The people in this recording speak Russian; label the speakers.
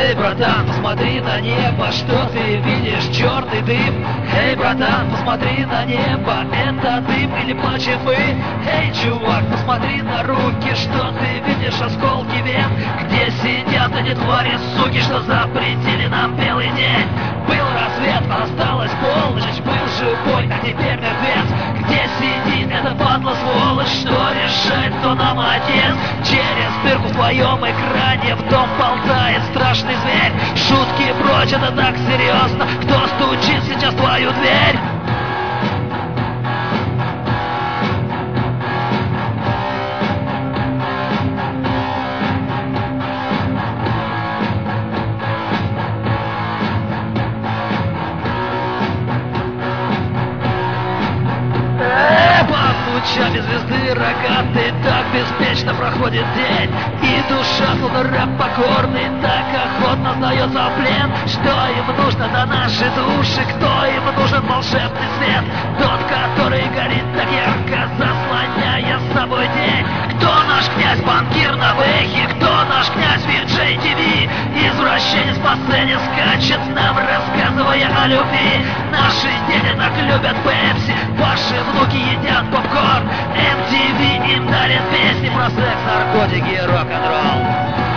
Speaker 1: Эй, братан, посмотри на небо, что ты видишь, черный дым. Эй, братан, посмотри на небо, это дым или плачем мы? Эй, чувак, посмотри на руки, что ты видишь, осколки вен. Где сидят эти твари, суки, что запретили нам белый день? Был рассвет, осталась полночь, был живой, а теперь мертвец. Где сидит эта падла сволочь, что решает, кто нам отец? Через дырку в твоем экране в дом ползает страшный зверь. Шутки прочь, это так серьезно, кто стучит сейчас в твою дверь? Лучами звезды рогатый, так беспечно проходит день. И душа, словно раб покорный, так охотно сдается в плен. Что им нужно на наши души, кто им нужен волшебный свет? Тот, который горит так ярко, заслоняя с собой день. Кто наш князь, банкир на выхе? Кто наш князь, Виджей ТВ? Извращенец по сцене скачет нам, рассказывая о любви. Наши дети так любят Пепси, ваши внуки едят попкорн. MTV им дарит песни про секс, наркотики и рок-н-ролл.